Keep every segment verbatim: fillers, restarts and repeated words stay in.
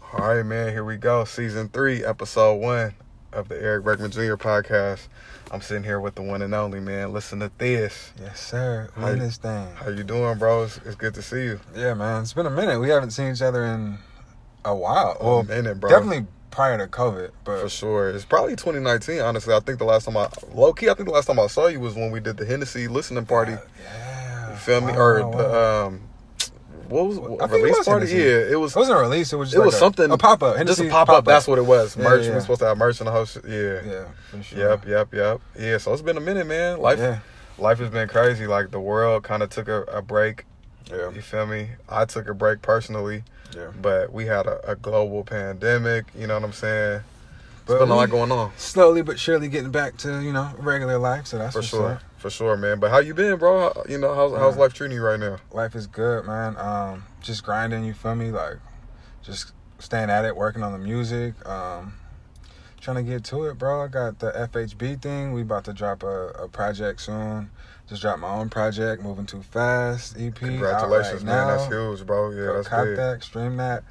All right, man, here we go. Season three, episode one of the Eric Bergman Junior podcast. I'm sitting here with the one and only, man. Listen to this. Yes, sir. How In you- this thing. How you doing, bro? It's, it's good to see you. Yeah, man. It's been a minute. We haven't seen each other in a while. A Well, minute, bro. definitely prior to COVID, but For sure. It's probably twenty nineteen, honestly. I think the last time I... Low-key, I think the last time I saw you was when we did the Hennessy listening party. yeah. You feel me? Wow, or wow, the... wow. um. What was I a think it release was party? Hennessy. Yeah, it was. It wasn't a release. It was just It like was a, something. a pop up. Just a pop up. That's what it was. Yeah, Merch. yeah. We were supposed to have merch in the whole shit. Yeah. Yeah, for sure. Yep. Yep. Yep. Yeah. So it's been a minute, man. Life. Yeah. Life has been crazy. Like the world kind of took a, a break. Yeah. You feel me? I took a break personally, Yeah. but we had a, a global pandemic. You know what I'm saying? But It's been a lot we going on. Slowly but surely getting back to, you know, regular life. So that's For what's sure. up. For sure, man. But how you been, bro? How- You know, how's how's Yeah. life treating you right now? Life is good, man. Um, just grinding, you feel me? Like, just staying at it, working on the music. Um, trying to get to it, bro. I got the F H B thing. We about to drop a, a project soon. Just dropped my own project, Moving Too Fast E P. Congratulations, out right man. now. That's huge, bro. Yeah, Go that's cop big. that, stream that.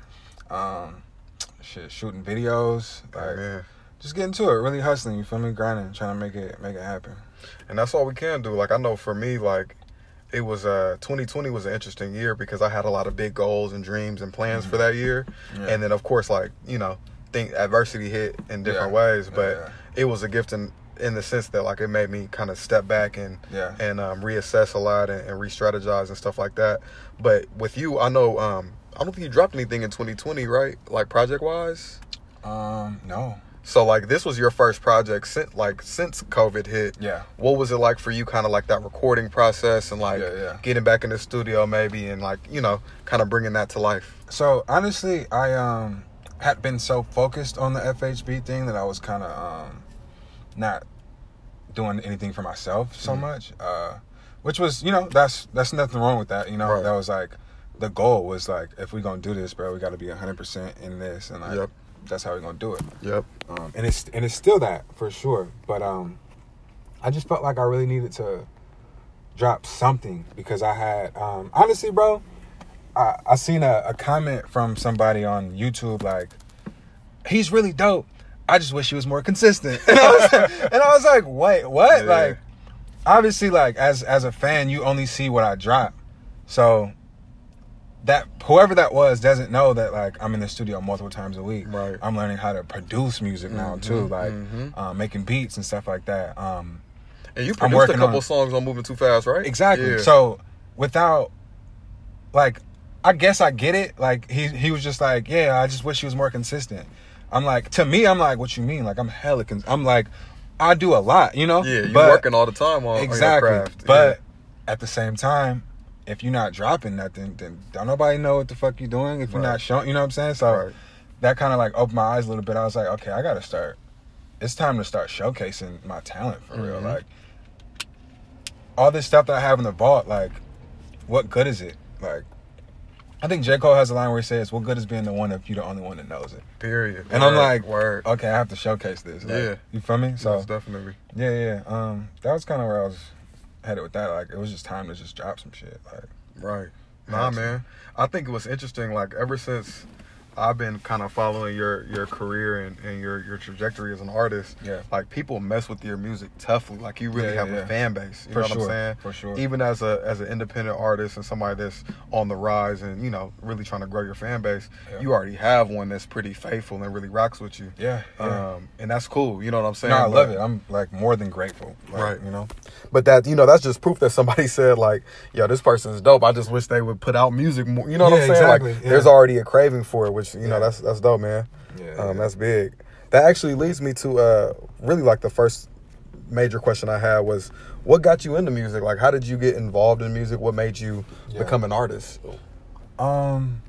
Um, shit, shooting videos. Oh, Like, man. just getting to it, really hustling. You feel me? Grinding, trying to make it make it happen. And that's all we can do. Like I know for me, like it was uh twenty twenty was an interesting year because I had a lot of big goals and dreams and plans Mm-hmm. for that year. Yeah. And then of course, like, you know, think adversity hit in different Yeah. ways. But Yeah. it was a gift in in the sense that like it made me kind of step back and Yeah. and um, reassess a lot and, and re-strategize and stuff like that. But with you, I know um I don't think you dropped anything in twenty twenty, right? Like project wise. Um, no. So like this was your first project since like since COVID hit. Yeah. What was it like for you, kind of like that recording process and like Yeah, yeah. getting back in the studio maybe and like, you know, kind of bringing that to life? So honestly, I um had been so focused on the F H B thing that I was kind of um not doing anything for myself so Mhm. much. Uh, which was, you know, that's that's nothing wrong with that. You know, Right. that was like the goal was like, if we gonna do this, bro, we got to be one hundred percent in this, and like Yep. that's how we gonna do it. Yep. Um, and it's and it's still that for sure. But um, I just felt like I really needed to drop something because I had um, honestly, bro, I I seen a, a comment from somebody on YouTube like, he's really dope. I just wish he was more consistent. And I was, and I was like, wait, what? Yeah. Like, obviously, like as as a fan, you only see what I drop, so. That whoever that was doesn't know that like I'm in the studio multiple times a week. Right. I'm learning how to produce music now Mhm, too, like mhm. um, making beats and stuff like that. Um, And you I'm produced a working couple on- songs on Moving Too Fast, right? exactly. Yeah. So without like, I guess I get it. Like he he was just like, yeah, I just wish he was more consistent. I'm like, to me, I'm like, what you mean? Like I'm hella. Cons- I'm like, I do a lot, you know. yeah, you But- working all the time on, exactly. on your craft. But at the same time, if you're not dropping nothing, then don't nobody know what the fuck you're doing. If you're Right. not showing, you know what I'm saying? So Right. that kind of like opened my eyes a little bit. I was like, okay, I got to start. It's time to start showcasing my talent for real. Mhm. Like all this stuff that I have in the vault, like what good is it? Like I think J. Cole has a line where he says, what good is being the one if you're the only one that knows it? Period. And I'm Word, like, word. okay, I have to showcase this. Like, Yeah. You feel me? So Most definitely. yeah, yeah. Um, that was kind of where I was headed with that. Like, it was just time to just drop some shit. Like, Right. Nah, man. I think it was interesting. Like ever since I've been kind of following your your career and, and your your trajectory as an artist. Yeah. Like people mess with your music toughly. Like you really Yeah, have yeah, a yeah. fan base. You For know what sure, I'm saying? for sure. Even as a as an independent artist and somebody that's on the rise and you know really trying to grow your fan base, Yeah. you already have one that's pretty faithful and really rocks with you. yeah, yeah. Um, and that's cool. You know what I'm saying? no, I But- love it. I'm like more than grateful. Like, Right. You know. But that, you know, that's just proof that somebody said, like, yo, this person's dope. I just wish they would put out music more. You know what Yeah, I'm saying? exactly. Like, Yeah. there's already a craving for it, which, you know, Yeah. that's that's dope, man. Yeah. Um, yeah. that's big. That actually leads me to uh, really, like, the first major question I had was, what got you into music? Like, how did you get involved in music? What made you Yeah. become an artist? Um,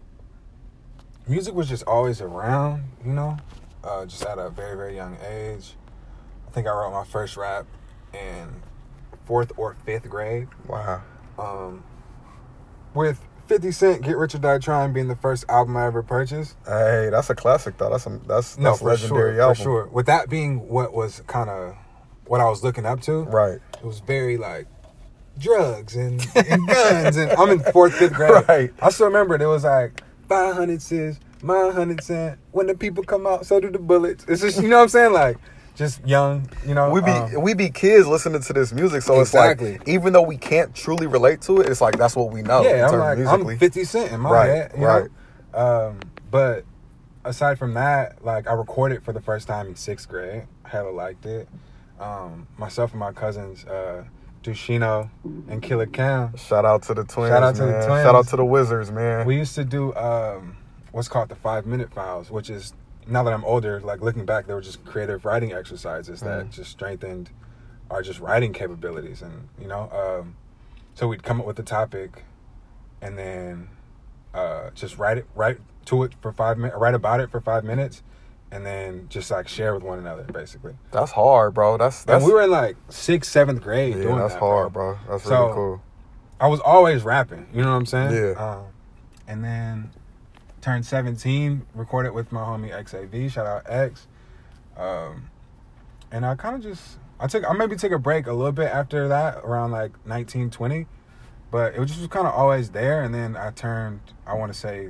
music was just always around, you know, uh, just at a very, very young age. I think I wrote my first rap in fourth or fifth grade. Wow. Um, with fifty Cent, Get Rich or Die Trying being the first album I ever purchased. Hey, that's a classic, though. That's a, that's, No, that's for legendary sure, album. for sure. With that being what was kind of what I was looking up to, Right. it was very like drugs and, and guns, and I'm in fourth, fifth grade. Right. I still remember it. It was like five hundred sis, my hundred cent. When the people come out, so do the bullets. It's just, you know what I'm saying? Like, just young, you know. We be um, we be kids listening to this music, so Exactly. it's like even though we can't truly relate to it, it's like that's what we know. yeah, in I'm terms like, of musically. I'm fifty Cent in my Right, head, you right. know? Um, but aside from that, like, I recorded for the first time in sixth grade. Hella liked it. Um, myself and my cousins, uh, Dushino and Killer Cam. Shout out to the twins. Shout out to the man. twins. Shout out to the Wizards, man. We used to do um, what's called the five minute files, which is, now that I'm older, like looking back, they were just creative writing exercises that Mm. just strengthened our just writing capabilities. And, you know, um, so we'd come up with the topic and then uh, just write it, write to it for five minutes, write about it for five minutes, and then just like share with one another, basically. That's hard, bro. That's that's And we were in like sixth, seventh grade yeah, doing that's that, hard, bro. That's So, really cool. I was always rapping, you know what I'm saying? Yeah. Um, and then turned seventeen, recorded with my homie X A V. Shout out X. Um, and I kind of just, I took, I maybe took a break a little bit after that, around like nineteen, twenty. But it was just kind of always there. And then I turned, I want to say,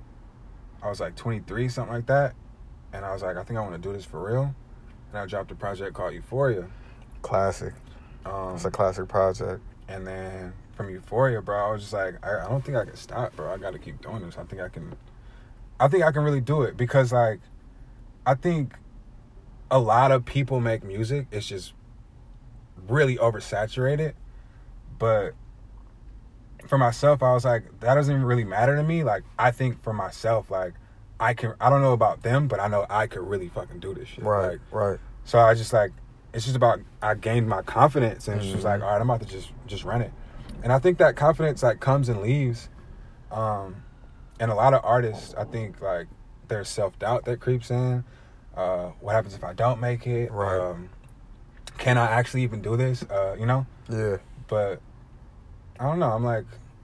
I was like twenty-three, something like that. And I was like, I think I want to do this for real. And I dropped a project called Euphoria. Classic. Um, It's a classic project. And then from Euphoria, bro, I was just like, I, I don't think I can stop, bro. I got to keep doing this. I think I can, I think I can really do it because, like, I think a lot of people make music. It's just really oversaturated. But for myself, I was like, that doesn't really matter to me. Like, I think for myself, like, I can, I don't know about them, but I know I could really fucking do this shit. Right, Like, right. so I just like, it's just about, I gained my confidence and it's just Mhm. like, all right, I'm about to just, just run it. And I think that confidence like comes and leaves. Um, and a lot of artists, I think like there's self-doubt that creeps in. Uh, what happens if I don't make it? Right. Um, can I actually even do this? Uh, you know? Yeah. But I don't know. I'm like,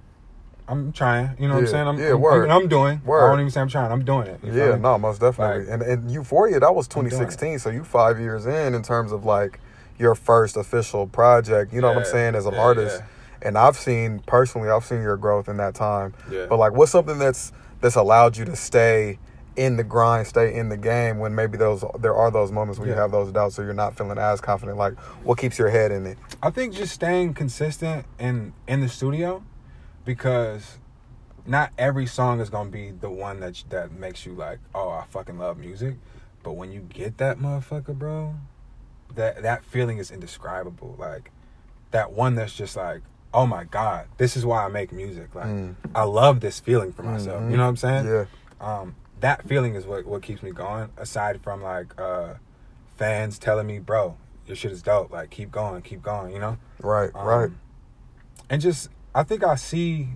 I'm trying. You know what I'm Yeah. saying? I'm, Yeah, I'm, word. I'm, I'm doing. Word. I don't even say I'm trying. I'm doing it. You feel Yeah, me? no, most definitely. Like, and and Euphoria, that was I'm doing twenty sixteen, so you five years in in terms of like your first official project. You know what I'm Yeah, saying, as an yeah, artist. yeah. And I've seen personally, I've seen your growth in that time. Yeah. But like, what's something that's that's allowed you to stay in the grind, stay in the game when maybe those there are those moments where you Yeah. have those doubts, or you're not feeling as confident? Like, what keeps your head in it? I think just staying consistent in in the studio, because not every song is gonna be the one that that makes you like, oh, I fucking love music. But when you get that motherfucker, bro, that that feeling is indescribable. Like that one that's just like, oh my God, this is why I make music. Like Mm. I love this feeling for myself. Mhm. You know what I'm saying? Yeah. Um, that feeling is what what keeps me going. Aside from like uh, fans telling me, bro, your shit is dope. Like keep going, keep going. You know? Right, Um, right. And just, I think I see,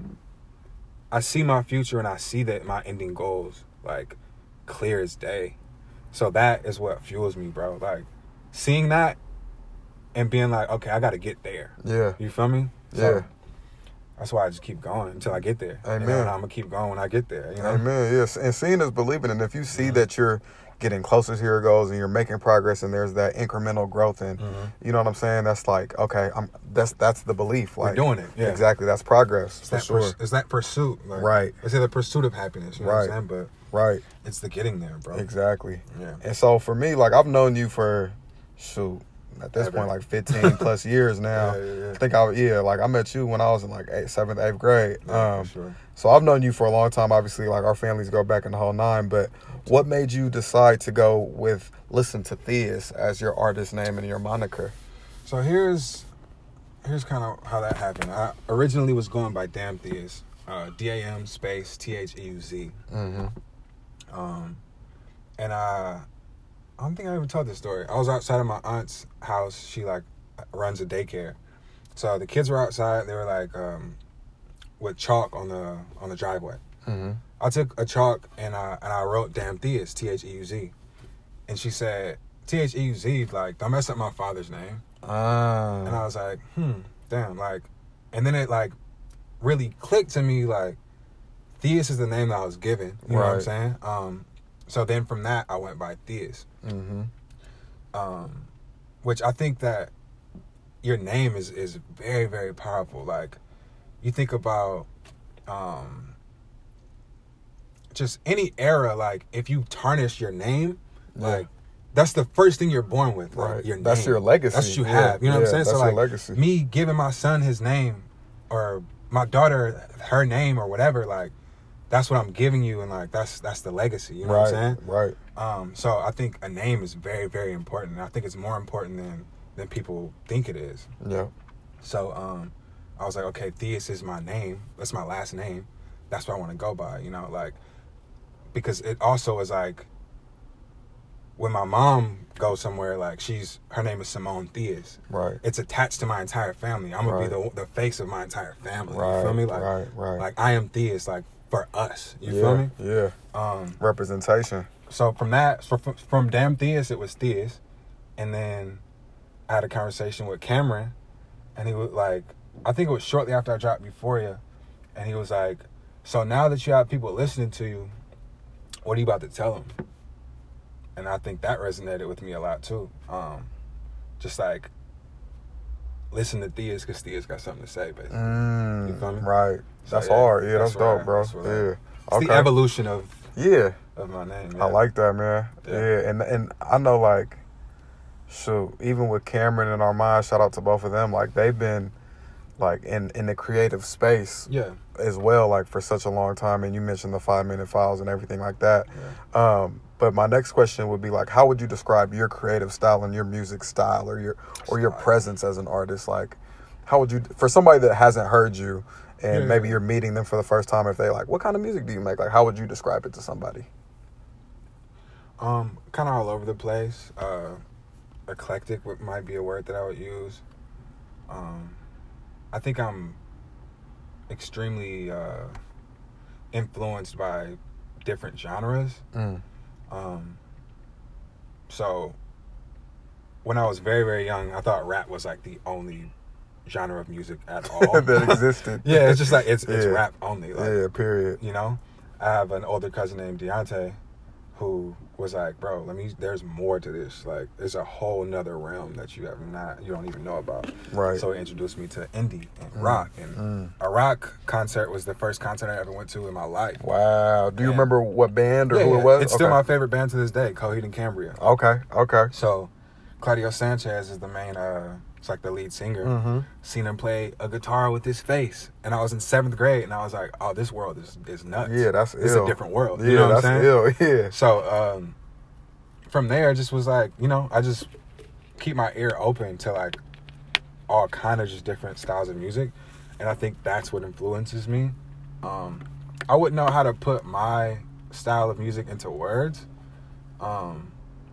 I see my future and I see that my ending goals, like, clear as day. So that is what fuels me, bro. Like, seeing that and being like, okay, I got to get there. Yeah. You feel me? Yeah. So that's why I just keep going until I get there. Amen. You know, and I'm going to keep going when I get there. You know? Amen. Yes, and seeing is believing. And if you see Mhm. that you're getting closer to your goals and you're making progress, and there's that incremental growth, and Mhm. you know what I'm saying, that's like, okay, I'm. That's that's the belief. We're Like doing it. Yeah. exactly. That's progress It's for that, sure. purs- it's that pursuit. Like, Right. It's the pursuit of happiness. You know Right. what I'm saying? But Right. it's the getting there, bro. Exactly. Yeah. And so for me, like I've known you for, shoot, at this Ever. point, like fifteen plus years now. Yeah, yeah, yeah. I think I yeah, like I met you when I was in like eighth, seventh, eighth grade. Yeah, um, for sure. So I've known you for a long time. Obviously, like our families go back in the whole nine. But what made you decide to go with Listen to Theus as your artist name and your moniker? So here's here's kind of how that happened. I originally was going by Damn Theus, uh, D A M space T H E U Z. Mm-hmm. Um, and I, I don't think I ever told this story. I was outside of my aunt's house. She like runs a daycare. So the kids were outside. They were like um, with chalk on the on the driveway. Mm-hmm. I took a chalk and I and I wrote Damn Theus, T H E U Z. And she said, T H E U Z, like, don't mess up my father's name. Ah. And I was like, hmm, damn, like, and then it like really clicked to me, like, Theus is the name that I was given. You know what I'm Right. saying? Um, so then from that, I went by Theus. Mm-hmm. Um, which I think that your name is, is very, very powerful. Like, you think about um, just any era, like if you tarnish your name, Yeah. like that's the first thing you're born with, like Right. your name. That's your legacy. That's what you Yeah. have. You know Yeah, what I'm saying? that's So your like legacy. me giving my son his name or my daughter her name or whatever, like that's what I'm giving you, and like that's that's the legacy. You know right. what I'm saying? Right. Um, so I think a name is very, very important. And I think it's more important than than people think it is. Yeah. So um, I was like, okay, Theus is my name. That's my last name. That's what I want to go by. You know, like because it also is like when my mom goes somewhere, like she's her name is Simone Theus. Right. It's attached to my entire family. I'm gonna Right. be the the face of my entire family. Right. You feel me? Like, right. Right. like I am Theus. Like for us. You yeah. feel me? Yeah. Um, Representation. So from that, so from, from Damn Theus, it was Theus, and then I had a conversation with Cameron, and he was like, I think it was shortly after I dropped Euphoria, and he was like, so now that you have people listening to you, what are you about to tell them? And I think that resonated with me a lot too. Um, just like, listen to Theus because Theus got something to say, basically. Mm, You feel me? right. So, That's yeah, hard. Yeah, that's that's, dope, right. bro. That's what I- yeah. It's Okay. the evolution of yeah. of my name. I yeah. like that, man. Yeah. Yeah. And and I know, like, shoot, even with Cameron and Armand, shout out to both of them. Like, they've been, like, in, in the creative space Yeah. as well, like, for such a long time. And you mentioned the five-minute files and everything like that. Yeah. Um, but my next question would be, like, how would you describe your creative style and your music style or your or your Style. presence as an artist? Like, how would you, for somebody that hasn't heard you and Yeah. maybe you're meeting them for the first time, if they like, what kind of music do you make? Like, how would you describe it to somebody? Um, kind of all over the place. Uh, eclectic would, might be a word that I would use. Um, I think I'm extremely uh, influenced by different genres. Mm. Um, so when I was very, very young, I thought rap was like the only genre of music at all that existed. Yeah, it's just like it's it's Yeah. rap only. Like, Yeah, period. you know, I have an older cousin named Deontay who was like, bro, let me, there's more to this. Like, there's a whole nother realm that you have not, you don't even know about. Right. So he introduced me to indie and Mm. rock. And Mm. a rock concert was the first concert I ever went to in my life. Wow. Do you Yeah. remember what band or Yeah, who yeah. it was? It's still Okay. my favorite band to this day, Coheed and Cambria. Okay. Okay. So Claudio Sanchez is the main, uh, it's like the lead singer. Mm-hmm. Seen him play a guitar with his face. And I was in seventh grade, and I was like, oh, this world is, is nuts. Yeah, that's It's ill. a different world. Yeah, You know what that's I'm saying? ill. Yeah. So um, from there, it just was like, you know, I just keep my ear open to like all kind of just different styles of music. And I think that's what influences me. Um, I wouldn't know how to put my style of music into words. Um,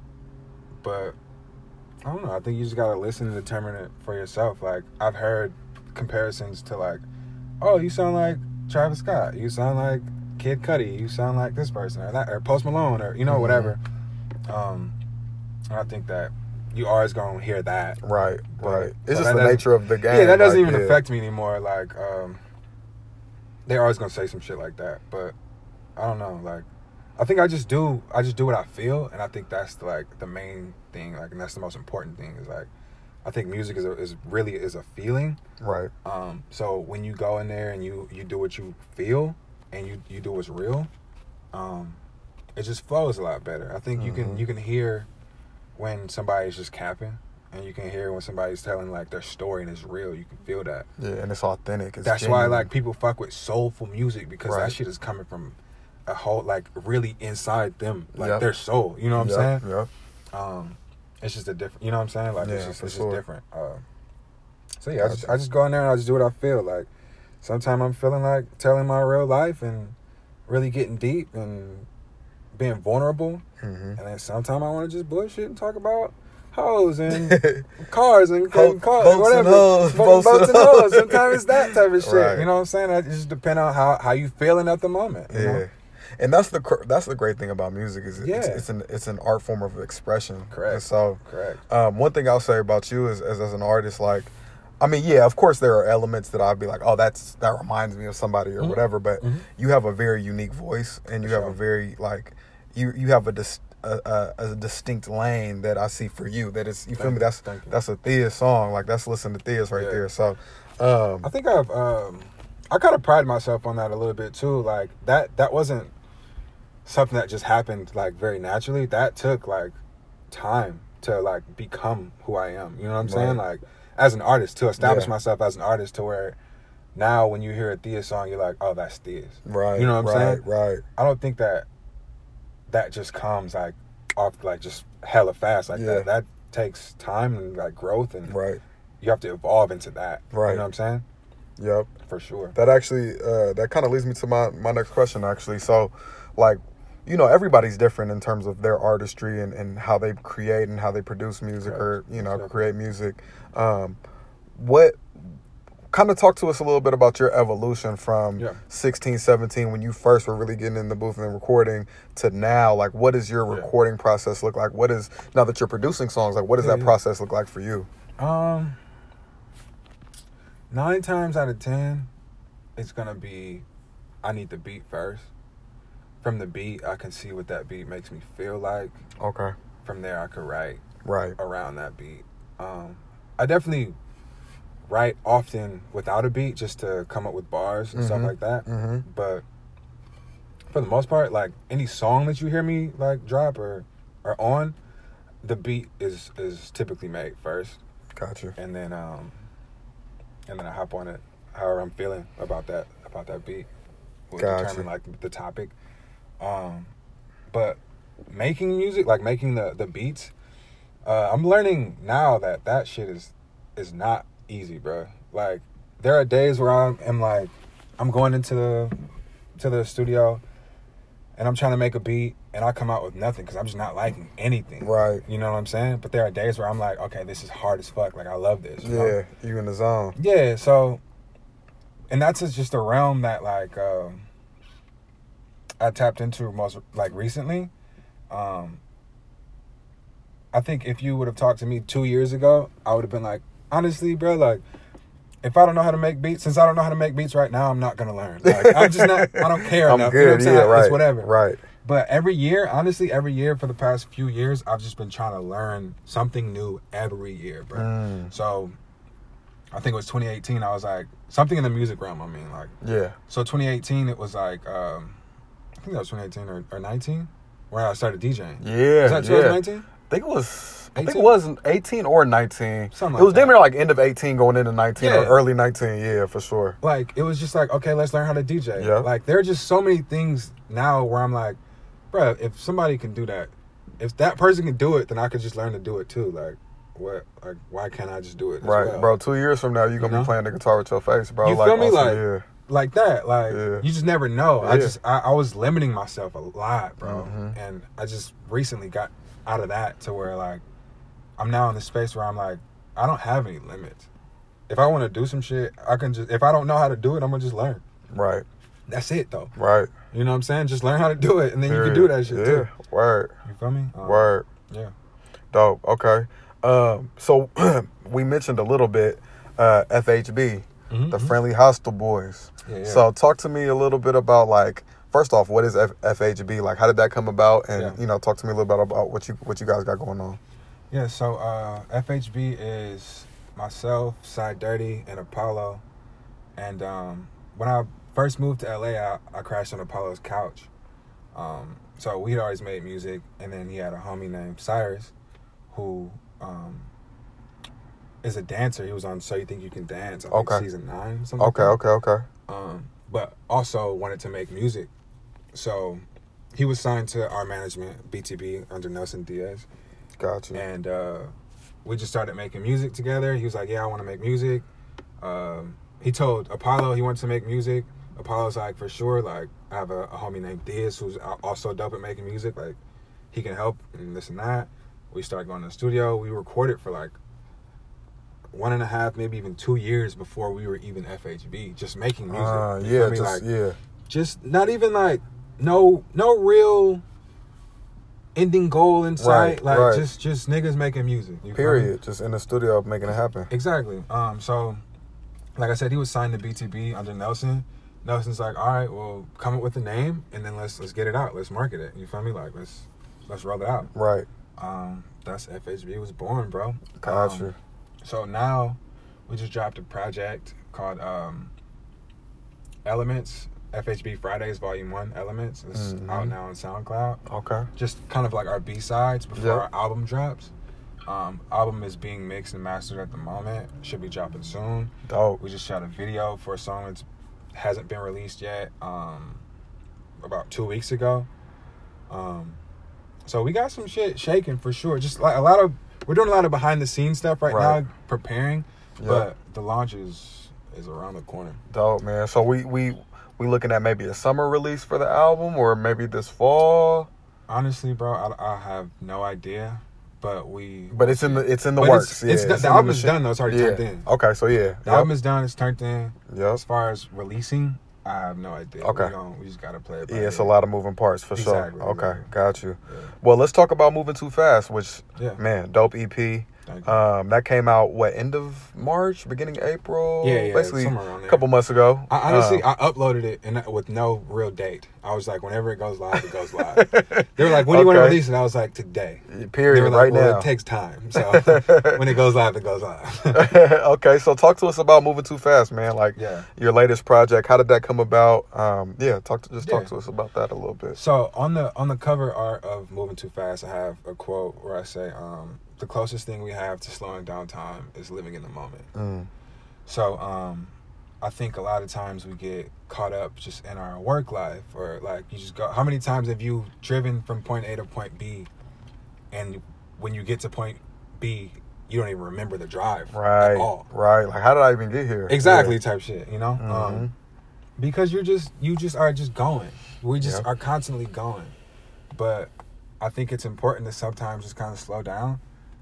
but I don't know. I think you just got to listen and determine it for yourself. Like, I've heard comparisons to like, oh, you sound like Travis Scott. You sound like Kid Cudi. You sound like this person or that, or Post Malone, or, you know, Mhm. whatever. Um, and I think that you always going to hear that. Right. But- Right. so It's just that the doesn't- nature of the game. Yeah, that doesn't like, even yeah. affect me anymore. Like, um, they're always going to say some shit like that. But I don't know. Like, I think I just do, I just do what I feel. And I think that's like the main thing. Like, and that's the most important thing is like, I think music is a, is really is a feeling. Right. Um, so when you go in there and you, you do what you feel and you, you do what's real, um, it just flows a lot better. I think you can Mhm. you can hear when somebody's just capping, and you can hear when somebody's telling like their story and it's real. You can feel that. Yeah, and it's authentic. It's That's genuine. why like people fuck with soulful music because Right. that shit is coming from a whole like really inside them, like Yep. their soul. You know what Yep, I'm saying? Yep. Um, it's just a different. You know what I'm saying? Like Yeah, it's just for it's sure. just different. Uh, so yeah, I just Gotcha. I just go in there and I just do what I feel. Like sometimes I'm feeling like telling my real life and really getting deep and being vulnerable, Mm-hmm. and then sometimes I want to just bullshit and talk about hoes and cars and, Ho- and cars, boats and whatever. hoes, Bo- boats boats and and hoes. hoes. Sometimes it's that type of shit. Right. You know what I'm saying? It just depends on how, how you feeling at the moment. You Yeah. know? And that's the cr- that's the great thing about music is it, it's, Yeah. it's an it's an art form of expression. Correct. And so, Correct. um, one thing I'll say about you is, is as an artist, like, I mean, yeah, of course there are elements that I'd be like, oh, that's that reminds me of somebody or Mhm. whatever. But Mhm. you have a very unique voice, and you For have sure. a very like you you have a dis- a, a, a distinct lane that I see for you. That is, you feel Thank me? you. That's Thank you. that's a Theus song. Like that's listen to Theus right Yeah. there. So, um, I think I've um, I kind of pride myself on that a little bit too. Like that that wasn't something that just happened like very naturally. That took like time to like become who I am. You know what I'm saying? Right. Like as an artist, to establish Yeah. myself as an artist, to where now when you hear a Thea song, you're like, oh, that's Thea's. Right. You know what I'm right, saying? Right. I don't think that that just comes like off like just hella fast like Yeah. that. That takes time and like growth, and Right. you have to evolve into that. Right. You know what I'm saying? Yep. For sure. That actually, uh, that kind of leads me to my, my next question, actually. So, like, you know, everybody's different in terms of their artistry and, and how they create and how they produce music Right. or, you know, Exactly. create music. Um, what, kind of talk to us a little bit about your evolution from Yeah. sixteen, seventeen, when you first were really getting in the booth and recording, to now. Like, what does your Yeah. recording process look like? What is, now that you're producing songs, like, what does Yeah, that yeah. process look like for you? Um, nine times out of ten, it's gonna be, I need the beat first. From the beat, I can see what that beat makes me feel like. Okay. From there, I could write Right. around that beat. Um, I definitely write often without a beat just to come up with bars and stuff Mhm. like that. Mm-hmm. But for the most part, like any song that you hear me like drop or or on, the beat is is typically made first, Gotcha. and then um and then I hop on it however I'm feeling about that about that beat. Will Gotcha. determine like the topic. Um, but making music, like making the the beats, uh, I'm learning now that that shit is is not easy, bro. Like there are days where I'm, I'm like, I'm going into the to the studio, and I'm trying to make a beat, and I come out with nothing because I'm just not liking anything. Right. You know what I'm saying? But there are days where I'm like, okay, this is hard as fuck. Like I love this. You know? Yeah, you in the zone. Yeah. So, and that's just a realm that like um, I tapped into most like recently. Um, I think if you would have talked to me two years ago, I would have been like, honestly, bro, like, if I don't know how to make beats, since I don't know how to make beats right now, I'm not gonna learn. Like, I'm just not. I don't care I'm enough. good. You know what I'm saying? Yeah, right. It's whatever. Right. But every year, honestly, every year for the past few years, I've just been trying to learn something new every year, bro. Mm. So, I think it was twenty eighteen. I was like, something in the music realm. I mean, like, Yeah. so twenty eighteen, it was like, um, I think that was twenty eighteen or, or nineteen, where I started DJing. Yeah. Was that yeah. twenty nineteen? I think it was. I think eighteen? it was eighteen or nineteen. Something like it was damn that. near like end of eighteen going into nineteen Yeah. or early nineteen. Yeah, for sure. Like, it was just like, okay, let's learn how to D J. Yeah. Like, there are just so many things now where I'm like, bro, if somebody can do that, if that person can do it, then I could just learn to do it too. Like, what? Like, why can't I just do it? as Right, well? bro. Two years from now, you're gonna You know? be playing the guitar with your face, bro. You like, feel me? on some- Like- yeah. Like that. Like, Yeah. you just never know. I Yeah. just, I, I was limiting myself a lot, bro. Mhm. And I just recently got out of that to where, like, I'm now in the space where I'm like, I don't have any limits. If I want to do some shit, I can just, if I don't know how to do it, I'm gonna just learn. Right, That's it, though. right. You know what I'm saying? Just learn how to do it, and then you can do that shit yeah. too. Word, You feel me? Um, word. Yeah. Dope. Okay. Um, so we mentioned a little bit uh, F H B, Mhm, the mhm. Friendly Hostile Boys. Yeah, yeah. So talk to me a little bit about, like, first off, what is F- FHB? Like, how did that come about? And Yeah. you know, talk to me a little bit about what you what you guys got going on. Yeah, so uh, F H B is myself, Side Dirty, and Apollo. And um, when I first moved to L A, I, I crashed on Apollo's couch. Um, so we'd always made music, and then he had a homie named Cyrus, who um, is a dancer. He was on So You Think You Can Dance, I think Okay. season nine, something like Okay, that. okay, okay. Um, but also wanted to make music. So he was signed to our management, B T B, under Nelson Diaz. Gotcha. And uh, we just started making music together. He was like, yeah, I want to make music. Um, he told Apollo he wanted to make music. Apollo's like, for sure, like, I have a, a homie named Diaz who's also dope at making music. Like, he can help and this and that. We started going to the studio. We recorded for like one and a half, maybe even two years before we were even F H B, just making music. Uh, You yeah, feel me? just Like, yeah. just not even like no no real ending goal in sight. Right, like right. just just niggas making music. You feel me? Period. Just in the studio making it happen. Exactly. Um. So, like I said, he was signed to B T B under Nelson. Nelson's like, all right, well, come up with a name and then let's let's get it out. Let's market it. You feel me? Like let's let's roll it out. Right. Um. That's F H B was born, bro. Gotcha. Um, so now we just dropped a project called um, Elements. F H B Fridays Volume One Elements. It's Mhm. out now on SoundCloud. Okay. Just kind of like our B sides before Yep. our album drops. Um, album is being mixed and mastered at the moment. Should be dropping soon. Dope. We just shot a video for a song that hasn't been released yet. Um, about two weeks ago. Um, so we got some shit shaking for sure. Just like a lot of, we're doing a lot of behind the scenes stuff right, Right. now, preparing. Yep. But the launch is is around the corner. Dope, man. So we we we looking at maybe a summer release for the album, or maybe this fall. Honestly, bro, I, I have no idea. But we, But it's in the it's in the But works. it's- yeah, it's the- in the album is machine. done, though. It's already yeah. turned in. Okay, so yeah, the yep. album is done. It's turned in. Yep. As far as releasing, I have no idea. Okay. We, gonna, we just gotta play it. by Yeah, it's a ear. lot of moving parts for Exactly, sure. Okay, exactly. got you. Yeah. Well, let's talk about Moving Too Fast, which Yeah. man, dope E P. Thank you. Um, that came out what, end of March, beginning of April? Yeah, yeah, basically somewhere around a there. couple months ago. I, honestly, Um, I uploaded it and with no real date. I was like, whenever it goes live, it goes live. They were like, when do you want to Okay. release it? I was like, today. period, They were like, right well, now. it takes time. So when it goes live, it goes live. Okay, so talk to us about Moving Too Fast, man. Like Yeah. your latest project. How did that come about? Um, yeah, talk to just talk Yeah. to us about that a little bit. So on the on the cover art of Moving Too Fast, I have a quote where I say, um, the closest thing we have to slowing down time is living in the moment. Mm. So um, I think a lot of times we get caught up just in our work life, or like you just go. How many times have you driven from point A to point B, and when you get to point B, you don't even remember the drive Right, at all? right. Like, how did I even get here? Exactly, Yeah. type shit. You know, Mhm. um, because you're just you just are just going. We just Yep. are constantly going, but I think it's important to sometimes just kind of slow down,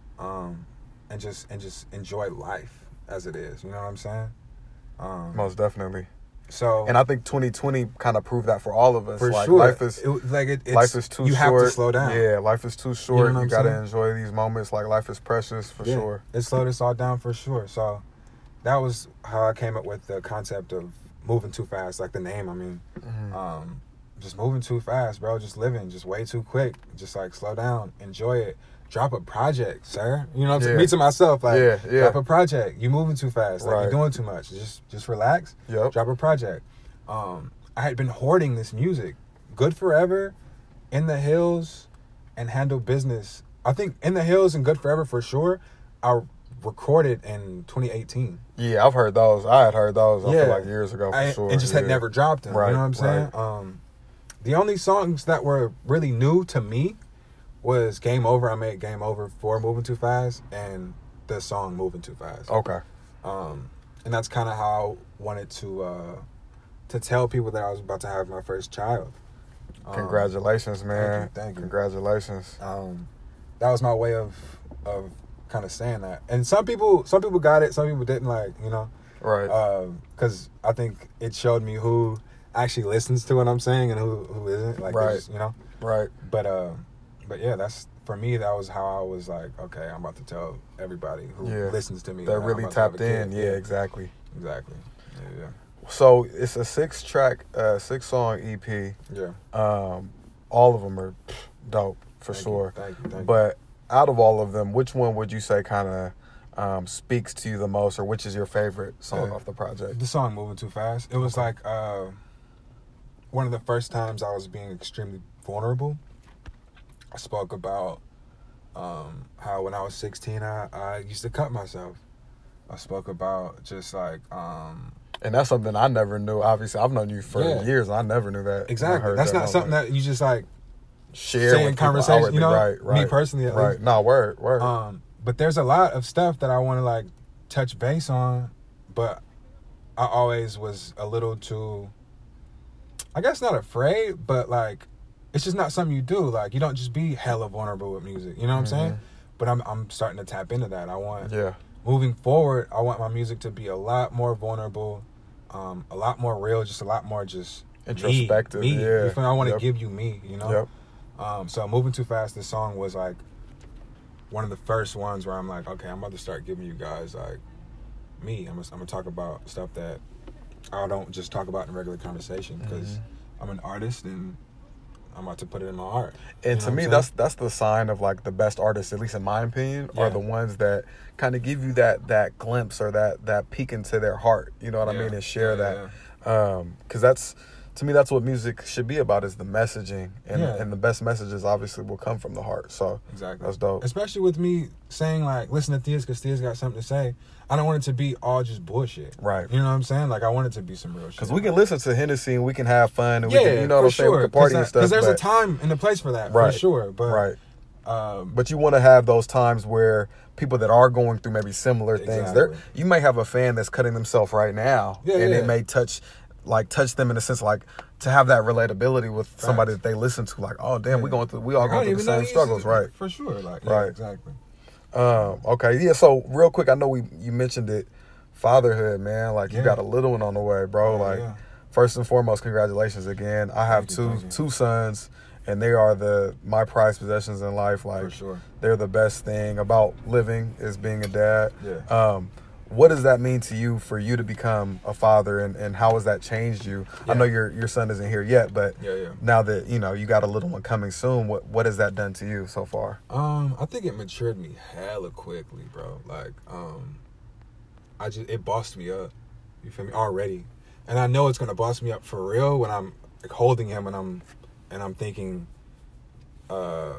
um, and just and just enjoy life as it is. You know what I'm saying? Um, Most definitely. so And I think twenty twenty kind of proved that for all of us. for like, sure, life is it, like it, it's, life is too you short. have to slow down. Yeah, life is too short. what You, I'm gotta saying? enjoy these moments. Like, life is precious for Yeah, sure. it slowed us all down for sure. So that was how I came up with the concept of moving too fast, like the name. I mean, Mhm. um, just moving too fast, bro. Just living, just way too quick. Just like slow down, enjoy it. Drop a project, sir. You know what I'm saying? Yeah. Me to myself, like, Yeah, yeah. drop a project. You moving too fast, like Right. you're doing too much. Just, just relax. Yep. Drop a project. Um, I had been hoarding this music. Good Forever, In the Hills, and Handle Business. I think In the Hills and Good Forever for sure. I recorded in twenty eighteen. Yeah, I've heard those. I had heard those. I Yeah. feel like years ago for I, sure. and just yeah. had never dropped them. Right, You know what I'm saying? right. Um, the only songs that were really new to me was Game Over. I made Game Over for Moving Too Fast and the song Moving Too Fast. Okay. Um, and that's kind of how I wanted to uh, to tell people that I was about to have my first child. Um, Congratulations, man. you, thank you. Congratulations. Um, that was my way of of kind of saying that. And some people, some people got it. Some people didn't. Like, you know. Right. Because I think it showed me who actually listens to what I'm saying and who who isn't. Like, Right. just, you know. right. But uh, but yeah, that's for me. That was how I was like, okay, I'm about to tell everybody who Yeah. listens to me That I'm really about to have a tapped in. kid. Yeah, exactly. exactly. Yeah, yeah, So it's a six track, uh, six song E P. yeah. Um, all of them are dope for Thank you, sure. Thank you. Thank But out of all of them, which one would you say kind of um, speaks to you the most, or which is your favorite song Yeah. off the you. project? The song "Moving Too Fast." It was Okay. like uh, one of the first times I was being extremely vulnerable. I spoke about um, how when I was sixteen, I, I used to cut myself. I spoke about just like um, And that's something I never knew. Obviously, I've known you for Yeah. years, and I never knew that. exactly. That's not something that you just like share say in with people conversation. outwardly. You know, right, right, me personally, at right. least. No, word, word. Um, but there's a lot of stuff that I want to like touch base on, but I always was a little too, I guess not afraid, but like it's just not something you do. Like you don't just be hella vulnerable with music. You know what I'm saying? Mhm. But I'm I'm starting to tap into that. I want yeah, moving forward. I want my music to be a lot more vulnerable, um, a lot more real, just a lot more just introspective. Me, me. Yeah, You feel me? I want to Yep. give you me. You know. Yep. Um, so Moving Too Fast, this song was like one of the first ones where I'm like, okay, I'm about to start giving you guys like me. I'm gonna, I'm gonna talk about stuff that I don't just talk about in regular conversation because Mhm. I'm an artist and I'm about to put it in my art. And You know to what me, I'm that's saying? that's the sign of like the best artists, at least in my opinion, Yeah. are the ones that kind of give you that that glimpse or that that peek into their heart. You know what I Yeah. mean, and share Yeah, that, Um, because that's to me, that's what music should be about, is the messaging. And, Yeah. and the best messages obviously will come from the heart. So Exactly. that's dope. Especially with me saying, like, listen to Theus because Theus got something to say. I don't want it to be all just bullshit. Right. You know what I'm saying? Like, I want it to be some real shit. Because we can listen to Hennessy and we can have fun. And yeah, we can, you know what for I'm saying? We sure. can party and stuff. Because there's but, a time and a place for that, Right. for sure. But, right. Um, But you want to have those times where people that are going through maybe similar things, Exactly. they're, you may have a fan that's cutting themselves right now. Yeah, and yeah. it may touch like touch them in a sense, like to have that relatability with Facts. somebody that they listen to, like, oh damn, Yeah. we going through we all I going don't through the even know same he's- struggles, right? For sure. Like, yeah, Right. exactly. Um, okay, yeah, so real quick, I know we you mentioned it, fatherhood, man. Like you Yeah. got a little one on the way, bro. Yeah, like yeah. first and foremost, congratulations again. I have Thank you, two thank you. two sons, and they are the my prized possessions in life. Like For sure. they're the best thing about living is being a dad. Yeah. Um, what does that mean to you for you to become a father, and, and how has that changed you? I Yeah. know your your son isn't here yet, but Yeah, yeah. now that you know you got a little one coming soon, what what has that done to you so far? Um, I think it matured me hella quickly, bro. Like, um, I just it bossed me up. You feel me? Already, and I know it's gonna boss me up for real when I'm like holding him and I'm and I'm thinking, uh,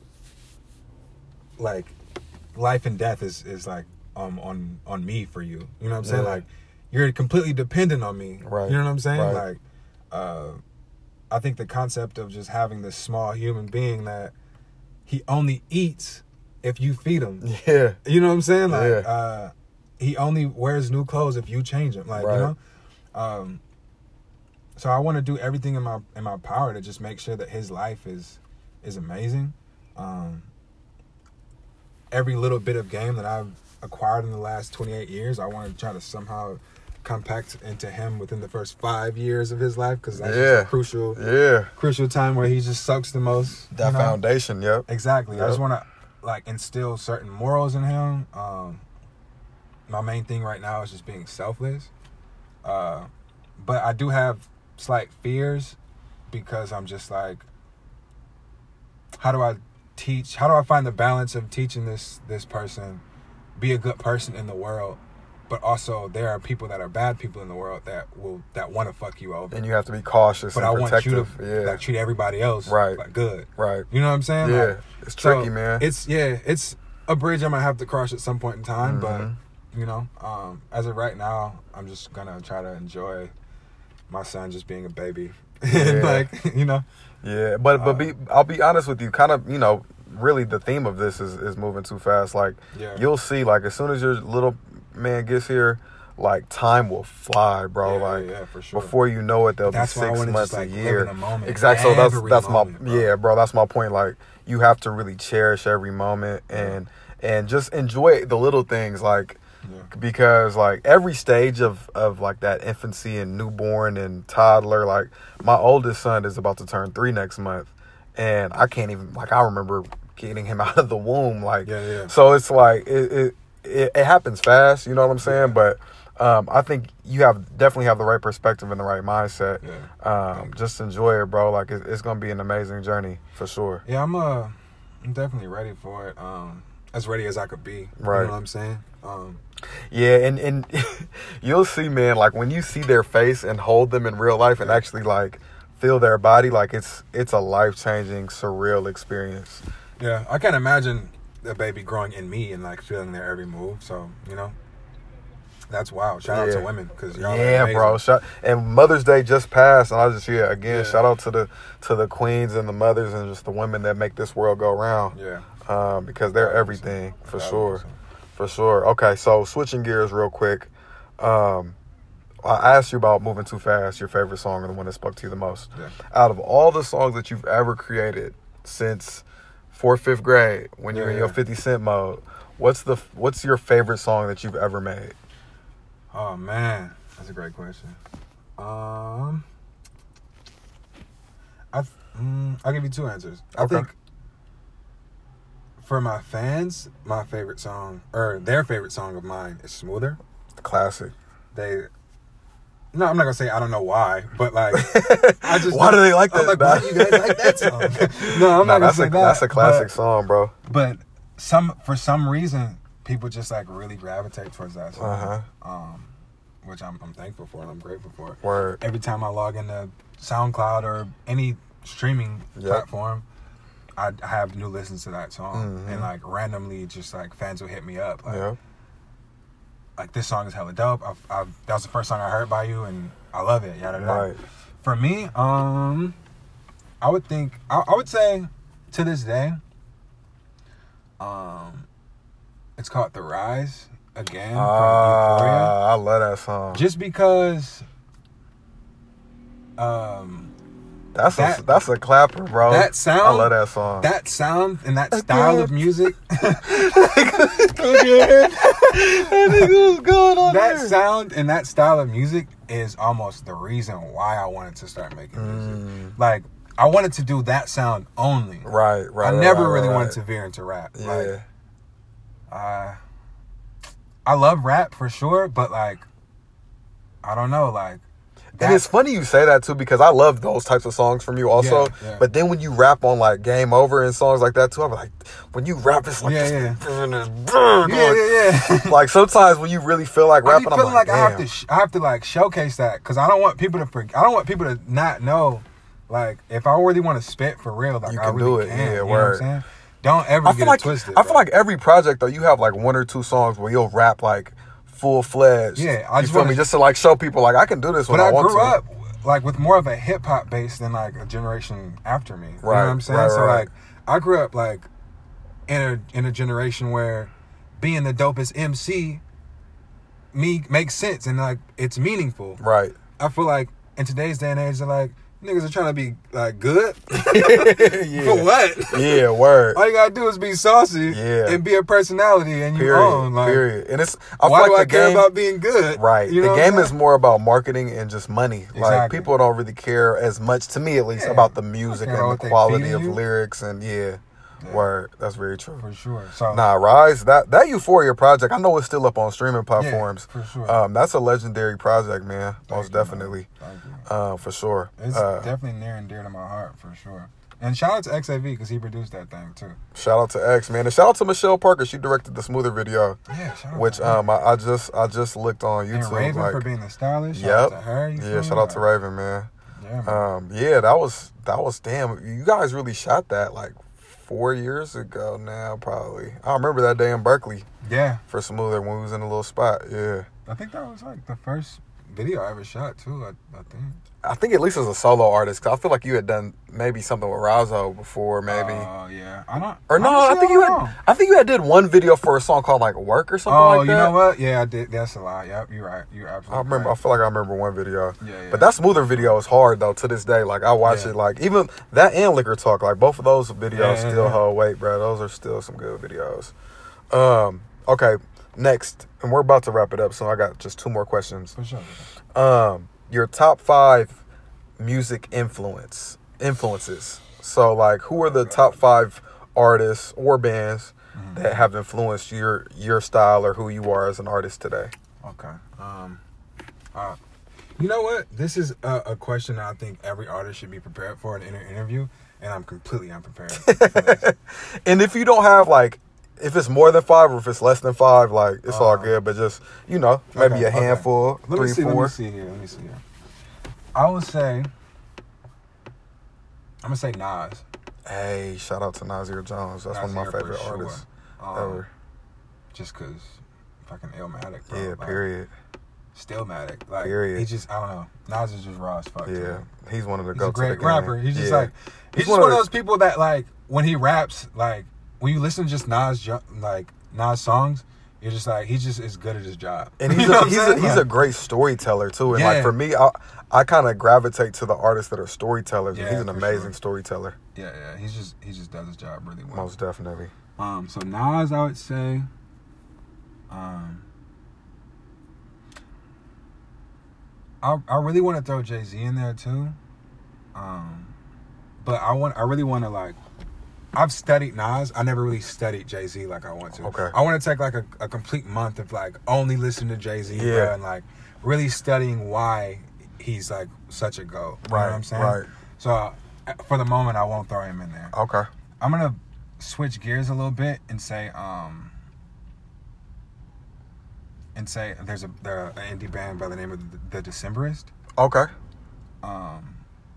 like, life and death is is like um on on me for you. You know what I'm saying? Yeah. Like, you're completely dependent on me. Right. You know what I'm saying? Right. Like, uh, I think the concept of just having this small human being that he only eats if you feed him. Yeah, You know what I'm saying? Like, Yeah. uh, he only wears new clothes if you change him. Like, Right. you know? Um, so I want to do everything in my in my power to just make sure that his life is is amazing. Um, every little bit of game that I've acquired in the last twenty-eight years, I want to try to somehow compact into him within the first five years of his life, because that's just Yeah. a crucial yeah, crucial time where he just sucks the most. that you know? foundation. Yep. Exactly. I Yep. just want to like instill certain morals in him. Um, my main thing right now is just being selfless. Uh, but I do have slight fears because I'm just like, how do I teach? How do I find the balance of teaching this this person be a good person in the world, but also there are people that are bad people in the world that will that want to fuck you over. And you have to be cautious But and I want you protective. to yeah, like treat everybody else Right. like good. right. You know what I'm saying? Yeah, Like, it's so tricky, man. It's yeah, it's a bridge I might have to cross at some point in time, Mhm. but you know, um, as of right now, I'm just gonna try to enjoy my son just being a baby, and Yeah. like you know, Yeah, but but Uh, be I'll be honest with you, kind of, you know, really the theme of this is, is moving too fast. Like Yeah. you'll see, like as soon as your little man gets here, like time will fly, bro. Yeah, like yeah, for sure. before you know it, there'll That's be why I six wanna months, just, like, a live year. in the moment, Exactly. So that's every that's moment, my bro. yeah, bro. That's my point. Like you have to really cherish every moment and and just enjoy the little things, like. Yeah. Because like every stage of of like that infancy and newborn and toddler, like my oldest son is about to turn three next month, and I can't even like I remember getting him out of the womb, like Yeah, yeah. so it's like it it, it it happens fast, you know what I'm saying? But um, I think you have definitely have the right perspective and the right mindset. Yeah. Um, just enjoy it, bro. Like it, it's gonna be an amazing journey for sure. Yeah, I'm uh, I'm definitely ready for it. Um, as ready as I could be. Right. You know what I'm saying? Um, Yeah, and, and you'll see, man, like when you see their face and hold them in real life and actually like feel their body, like it's it's a life-changing, surreal experience. yeah, I can't imagine the baby growing in me and like feeling their every move. So you know, that's wild. Shout out Yeah. to women because y'all are Yeah, amazing. bro. Shout, and Mother's Day just passed, and I just yeah again Yeah. shout out to the to the queens and the mothers and just the women that make this world go round. Yeah. Um, because they're one hundred percent. everything for one hundred sure, percent. for sure. Okay, so switching gears real quick. Um, I asked you about Moving Too Fast, your favorite song and the one that spoke to you the most. Yeah. Out of all the songs that you've ever created since fourth, fifth grade, when you're Yeah, in your yeah. fifty Cent mode, what's the what's your favorite song that you've ever made? Oh man, that's a great question. Um, I th- mm, I'll give you two answers. I Okay. think for my fans, my favorite song or their favorite song of mine is "Smoother." Classic. They, no, I'm not gonna say I don't know why, but like I just Why do they like I'm that? like, why do you guys like that song? no, I'm Nah, not gonna that's say a that. that's a classic but, song, bro. But some for some reason, people just like really gravitate towards that song. Uh huh. Um, which I'm I'm thankful for and I'm grateful for. Word. Every time I log into SoundCloud or any streaming Yep. platform, I have new listens to that song, Mm-hmm. and like randomly, just like fans will hit me up, like, Yeah. like this song is hella dope. I've, I've, that was the first song I heard by you, and I love it. Yada yada. Right. For me, um, I would think I, I would say to this day, um, it's called "The Rise" again from Euphoria. Ah, I love that song. Just because, um, That's that- a that's a clapper, bro. that sound- I love that song. that sound and that style of music, That nigga was going on that there. sound and that style of music is almost the reason why I wanted to start making music. Mm. Like, I wanted to do that sound only. Right, right. I right, never right, really right. wanted to veer into rap. Yeah. Like, uh, I love rap for sure, but like, I don't know, like. And it's funny you say that too, because I love those types of songs from you also. Yeah, yeah. But then when you rap on like Game Over and songs like that too, I'm like, when you rap, it's like, Yeah, this, yeah. yeah, yeah, yeah, yeah. Like sometimes when you really feel like I be rapping, I'm feeling like, like, I have damn. to, sh- I have to like showcase that because I don't want people to, forg I don't want people to not know. Like, if I really want to spit for real, like You I can really do it. can. Yeah, you know what word. I'm saying? Don't ever I get feel it like twisted. I feel bro. like every project though, you have like one or two songs where you'll rap like full fledged. Yeah, I you just feel wanna- me, just to like show people like I can do this when But I, I want grew to. up like with more of a hip hop base than like a generation after me. You know Right, what I'm saying? right, so right. like I grew up like in a in a generation where being the dopest M C me makes sense and like it's meaningful. Right. I feel like in today's day and age, they're like niggas are trying to be like good yeah. for what? Yeah, word. All you gotta do is be saucy Yeah. and be a personality and you Period. own. Like, period. And it's I why feel do like I the care game, about being good? right. You know the what game I'm is saying? more about marketing and just money. Like Exactly. people don't really care as much, to me at least, Yeah. about the music I care about and what the they quality feeding of you. lyrics and yeah. Yeah. Word. That's very true. For sure. So Nah, Rise, that that Euphoria project, I know it's still up on streaming platforms. for sure. Um, that's a legendary project, man. Thank Most you, man. definitely. Thank you. Uh, for sure. It's Uh, definitely near and dear to my heart, for sure. And shout out to X A V because he produced that thing too. shout out to X, man. And shout out to Michelle Parker. She directed the Smoother video. Yeah, shout out Which to her. um I, I just I just looked on YouTube. and Raven like, for being the stylist. Shout yep. out to her. You Yeah, feel shout me? out to Raven, man. Yeah, man. Um, yeah, that was that was damn. You guys really shot that like four years ago now, probably. I remember that day in Berkeley yeah. for Smoother when we was in a little spot. Yeah, I think that was like the first video I ever shot too. I, I think. I think at least as a solo artist, 'cause I feel like you had done maybe something with Razzo before, maybe. Oh yeah. I don't. or no, I honestly, think you don't had. know. I think you had did one video for a song called like "Work" or something Oh, like that. you know what? Yeah, I did. That's a lie. Yep, you're right. You're absolutely. I remember. I Right. feel like I remember one video. Yeah, yeah. But that Smoother video is hard though to this day. Like I watch Yeah. it. Like even that and Liquor Talk. Like both of those videos Yeah, yeah, still yeah. hold weight, bro. Those are still some good videos. Um. Okay. Next, and we're about to wrap it up. So I got just two more questions. For sure. Um. Your top five music influence influences. So like, who are the top five artists or bands Mm-hmm. that have influenced your your style or who you are as an artist today? Okay. Um. Uh, you know what? This is a, a question that I think every artist should be prepared for in an inter- interview, and I'm completely unprepared for this. And if you don't have like, if it's more than five or if it's less than five, like it's all Uh, good. But just you know, maybe Okay, a okay. handful, Let three, me see. four. Let me see here. Let me see here. I would say. I'm gonna say Nas. Hey, shout out to Nasir Jones. That's one of my Nasir for favorite sure. artists Um, ever. Just cause fucking Illmatic, bro. Yeah, Like, period. Stillmatic. Like Period. he just I don't know. Nas is just raw as fuck. Yeah, too. he's one of the He's go a great rapper. He's just yeah. like he's, He's just one one of of the- those people that like when he raps, like when you listen to just Nas jo- like Nas songs, you're just like he's just as good at his job. And he's You know a, what I'm he's a, saying? he's a Like, great storyteller too. And like Yeah. for me, I I kind of gravitate to the artists that are storytellers. and Yeah, he's an for amazing sure. storyteller, yeah, yeah. He's just he just does his job really well. most definitely. Um, so Nas, I would say, um, I I really want to throw Jay-Z in there too, um, but I want I really want to like, I've studied Nas. I never really studied Jay-Z like I want to. Okay. I want to take like a, a complete month of like only listening to Jay-Z, Yeah. bro, and like really studying why he's like such a goat. You know Right, what I'm saying? right. So uh, for the moment, I won't throw him in there. Okay. I'm gonna switch gears a little bit and say, um, and say there's a there, an indie band by the name of the, the Decemberist. Okay. Um,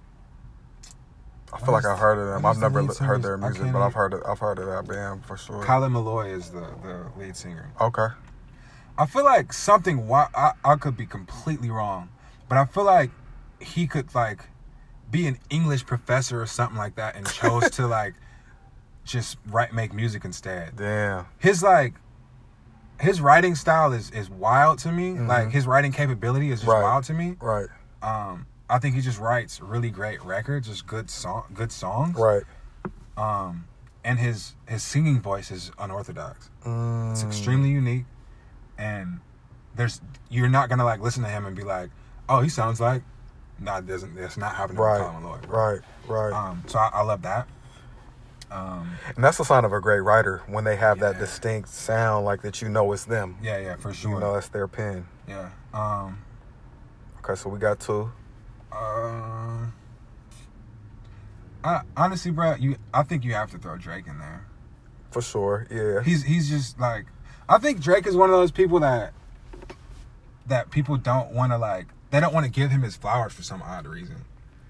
I feel like I've heard of them. I've the never lead heard singer's- their I music, can't but I've even- heard it, I've heard of that band for sure. Colin Malloy is the, the lead singer. Okay. I feel like something. wi- I I could be completely wrong, but I feel like he could like be an English professor or something like that, and chose to like just write make music instead. Damn. His like his writing style is is wild to me. Mhm. Like his writing capability is just Right. wild to me. Right. Um, I think he just writes really great records, just good song, good songs. Right. Um, and his his singing voice is unorthodox. Mm. It's extremely unique, and there's you're not gonna like listen to him and be like, oh, he sounds like. No, it doesn't. That's not happening Right. with Colin Malloy. Right. Right. Um, so I, I love that. Um, And that's a sign of a great writer when they have that Yeah. distinct sound, like that you know it's them. yeah, yeah, for sure. You know that's their pen. Yeah. Um, Okay, so we got two. uh, I honestly, bro, you. I think you have to throw Drake in there. For sure, yeah. He's he's just like, I think Drake is one of those people that that people don't want to like. They don't want to give him his flowers for some odd reason.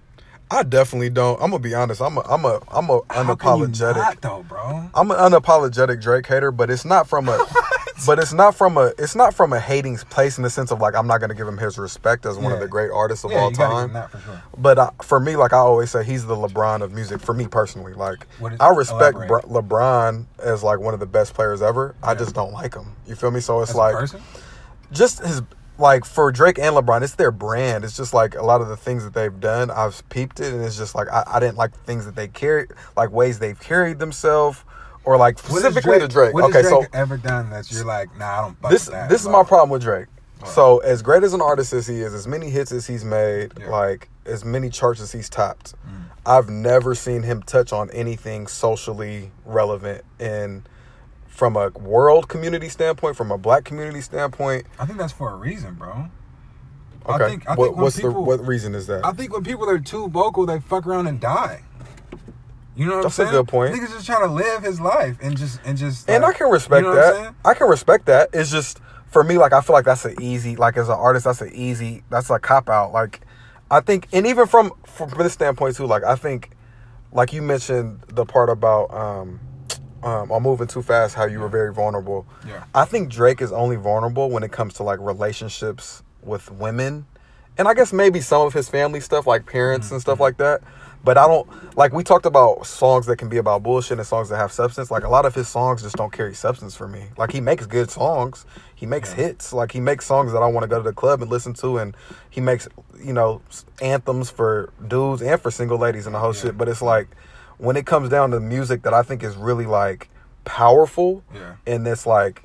I definitely don't. I'm gonna be honest. I'm a, I'm a, I'm a How can you unapologetic. not, though, bro? I'm an unapologetic Drake hater, but it's not from a, but it's not from a, it's not from a hating place in the sense of like I'm not gonna give him his respect as one of Yeah. the great artists of Yeah, all you gotta give time. him that for sure. But I, for me, like I always say, he's the LeBron of music. For me personally, like What is- I respect elaborate. Br- LeBron as like one of the best players ever. I Yeah. just don't like him. You feel me? So it's As like a person? just his like for Drake and LeBron, it's their brand. It's just like a lot of the things that they've done. I've peeped it, and it's just like I, I didn't like the things that they carry, like ways they've carried themselves, or like What has specifically to Drake. What Okay, has so Drake ever done that you're like, nah, I don't fuck this with that this is at my all? problem with Drake. So as great as an artist as he is, as many hits as he's made, Yeah. like as many charts as he's topped, Mm. I've never seen him touch on anything socially relevant in from a world community standpoint, from a black community standpoint. I think that's for a reason, bro. Okay, I think, I what, think when what's people, the what reason is that? I think when people are too vocal, they fuck around and die. You know what That's I'm a saying? good point. Niggas just trying to live his life and just and just. And I like, can respect you know what I'm that. saying? I can respect that. It's just for me, like I feel like that's an easy, like as an artist, that's an easy, that's a cop out. Like I think, and even from from this standpoint too, like I think, like you mentioned the part about um, um, I'm moving too fast. How you were very vulnerable. Yeah. I think Drake is only vulnerable when it comes to like relationships with women, and I guess maybe some of his family stuff, like parents Mm-hmm. and stuff like that. But I don't, like we talked about songs that can be about bullshit and songs that have substance. Like a lot of his songs just don't carry substance for me. Like he makes good songs. He makes Yeah. hits. Like he makes songs that I want to go to the club and listen to. And he makes, you know, anthems for dudes and for single ladies and the whole Yeah. shit. But it's like when it comes down to music that I think is really like powerful Yeah. and it's like,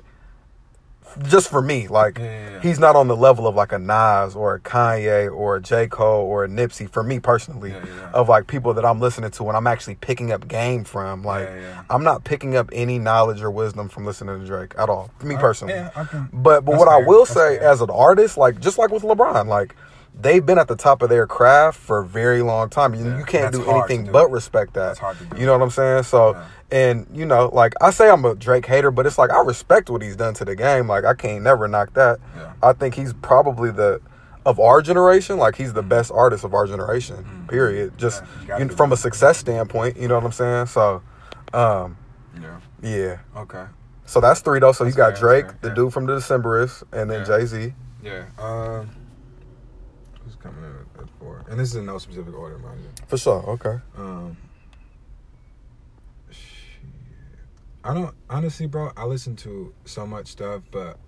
just for me, like Yeah, yeah, yeah. he's not on the level of like a Nas or a Kanye or a J. Cole or a Nipsey for me personally, Yeah, yeah, yeah. of like people that I'm listening to and I'm actually picking up game from. Like Yeah, yeah. I'm not picking up any knowledge or wisdom from listening to Drake at all. For me I- personally. yeah, I can- but but that's what I fair. will That's say fair. as an artist, like just like with LeBron, like they've been at the top of their craft for a very long time. You, Yeah, you can't that's do hard anything to do. but respect that. That's hard to do. You know what I'm saying? So Yeah. and you know, like I say I'm a Drake hater, but it's like I respect what he's done to the game. Like I can't never knock that. Yeah. I think he's probably the of our generation, like he's the best artist of our generation. Mm. Period. Just Yeah, you gotta you know, do from that. a success standpoint, you know what I'm saying? So um Yeah. yeah. Okay. So that's three though. So That's you got fair, Drake, that's the fair, dude from the Decemberists, and then Yeah. Jay-Z. Yeah. Um. Who's coming in at four? And this is in no specific order, mind you. For sure. Okay. Um, shit. I don't honestly, bro. I listen to so much stuff, but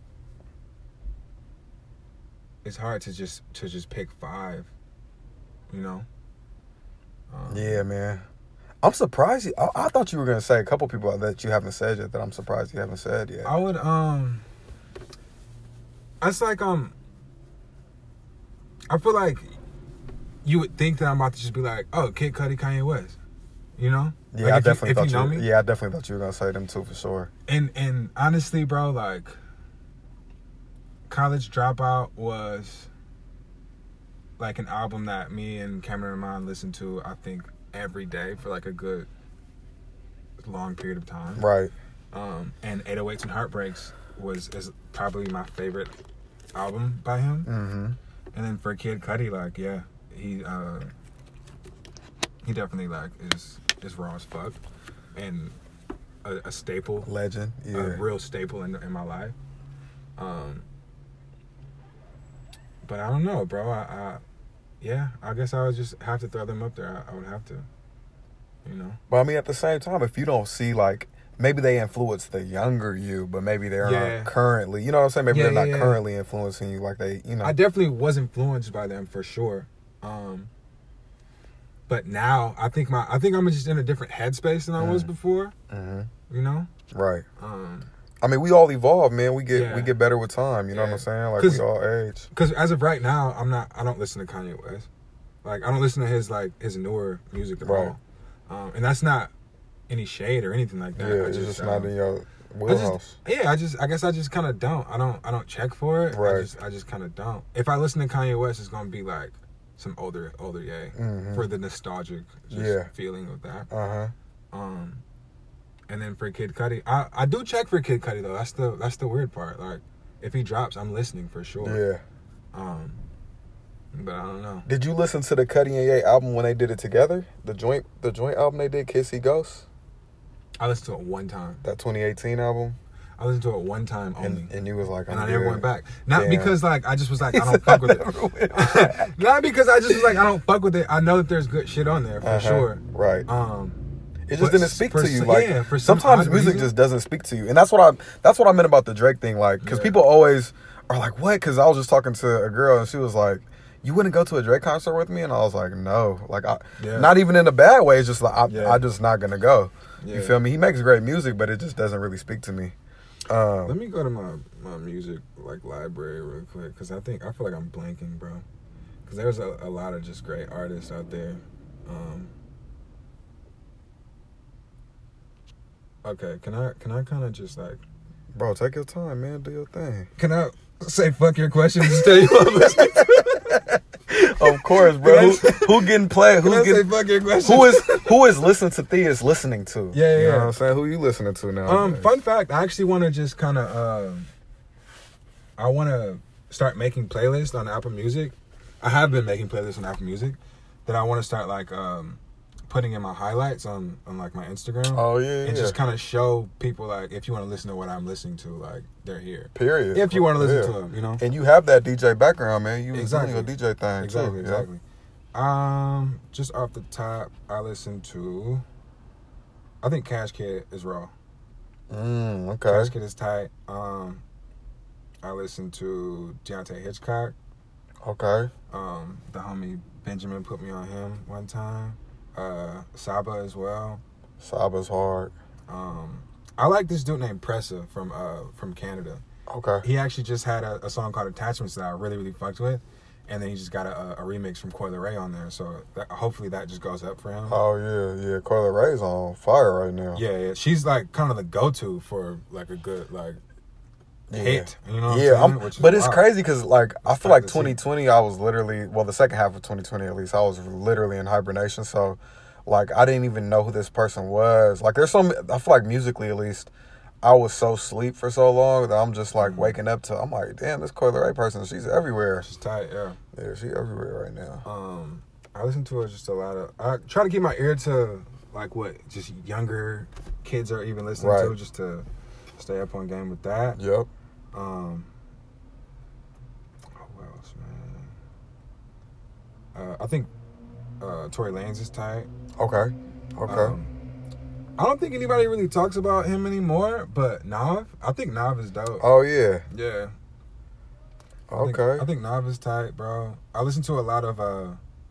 it's hard to just to just pick five. You know. Um, Yeah, man. I'm surprised. You, I, I thought you were gonna say a couple people that you haven't said yet. That I'm surprised you haven't said yet. I would. Um. It's like um. I feel like you would think that I'm about to just be like, oh, Kid Cudi, Kanye West. You know. Yeah, Like, I if definitely you, if thought you know you. me. Yeah, I definitely thought you were gonna say them too for sure. And and honestly, bro, like College Dropout was like an album that me and Cameron and mine listened to, I think, every day for like a good long period of time. Right. Um, and eight oh eights and Heartbreaks was is probably my favorite album by him. Mm-hmm. And then for Kid Cudi, like, yeah, he uh, he definitely like is is raw as fuck and a, a staple, Legend. Yeah. a real staple in in my life. Um, but I don't know, bro. I, I yeah, I guess I would just have to throw them up there. I, I would have to, you know. But I mean, at the same time, if you don't see like maybe they influence the younger you, but maybe they're Yeah. not currently. You know what I'm saying? Maybe Yeah, they're not yeah, yeah. currently influencing you like they. You know. I definitely was influenced by them for sure. Um, but now I think my I think I'm just in a different headspace than I was Mm. before. Mm-hmm. You know. Right. Um, I mean, we all evolve, man. We get Yeah. we get better with time. You know Yeah. what I'm saying? Like 'Cause- we all age. Because as of right now, I'm not. I don't listen to Kanye West. Like I don't listen to his like his newer music at Right. all. Um, and that's not any shade or anything like that. Yeah, I it's just um, not in your I just- wheelhouse. yeah, I just. I guess I just kind of don't. I don't. I don't check for it. Right. I just. I just kind of don't. If I listen to Kanye West, it's gonna be like some older, older Ye Mhm. for the nostalgic just Yeah. feeling of that. Uh huh. Um, and then for Kid Cudi, I, I do check for Kid Cudi though. That's the that's the weird part. Like, if he drops, I'm listening for sure. Yeah. Um, but I don't know. Did you listen to the Cudi and Ye album when they did it together? The joint the joint album they did, Kissy Ghost? I listened to it one time. That twenty eighteen album? I listened to it one time only, And, and you was like, and I'm I never good. went back. Not Damn. because like I just was like I don't fuck with it. Not because I just was like I don't fuck with it. I know that there's good shit on there for Uh-huh. sure. Right. Um, It just but didn't speak for to you. some- Like yeah, for some sometimes odd music reason. just doesn't speak to you, and that's what I that's what I meant about the Drake thing. Like, because Yeah. people always are like, "What?" Because I was just talking to a girl, and she was like, "You wouldn't go to a Drake concert with me?" And I was like, "No." Like, I, Yeah. not even in a bad way. It's just like I, Yeah. I just not gonna go. Yeah. You feel me? He makes great music, but it just doesn't really speak to me. Um, Let me go to my, my music like library real quick because I think I feel like I'm blanking, bro. Because there's a, a lot of just great artists out there. Um, okay, can I can I kind of just like bro, take your time, man. Do your thing. can I say fuck your questions and tell you what I'm listening to? Of course, bro. Can I who, say- who getting played? Can I Who's say getting? fuck your questions? Who is who is Listen to Thee is listening to? Yeah, You yeah. know what I'm saying? Who you listening to now? Um, fun fact, I actually want to just kind of, uh, I want to start making playlists on Apple Music. I have been making playlists on Apple Music that I want to start like um, putting in my highlights on, on like my Instagram. Oh yeah, And yeah. just kind of show people like if you want to listen to what I'm listening to, like they're here. Period. If you want to listen Yeah. to them, you know. And you have that D J background, man. You was Exactly. doing your D J thing Exactly, too. exactly. Um, just off the top, I listen to. I think Cash Kid is raw. Yeah. Mm, Cash okay. Kid is tight. Um, I listen to Deontay Hitchcock. Okay. Um, the homie Benjamin put me on him one time. Uh, Saba as well. Saba's hard. Um, I like this dude named Pressa from uh from Canada. Okay. He actually just had a, a song called Attachments that I really really fucked with, and then he just got a, a remix from Coi Leray on there. So that, hopefully that just goes up for him. Oh yeah, yeah. Coi Leray's on fire right now. Yeah, yeah. She's like kind of the go-to for like a good like Yeah. hit. You know what Yeah, I'm saying? I'm, Which is but it's wild. crazy because like I It's feel tight like to see. twenty twenty, I was literally well the second half of twenty twenty at least I was literally in hibernation. So like I didn't even know who this person was. Like there's some I feel like musically at least I was so asleep for so long that I'm just like Mhm. waking up to I'm like damn this Coi Leray person she's everywhere. She's tight, yeah. Yeah, she everywhere right now. Um, I listen to it just a lot of. I try to keep my ear to like what just younger kids are even listening Right. to, just to stay up on game with that. Yep. Um, who else, man? Uh, I think uh, Tory Lanez is tight. Okay. Okay. Um, I don't think anybody really talks about him anymore, but Nav, I think Nav is dope. oh yeah. Yeah. I think- Okay. I think Nav is tight, bro. I listen to a lot of uh,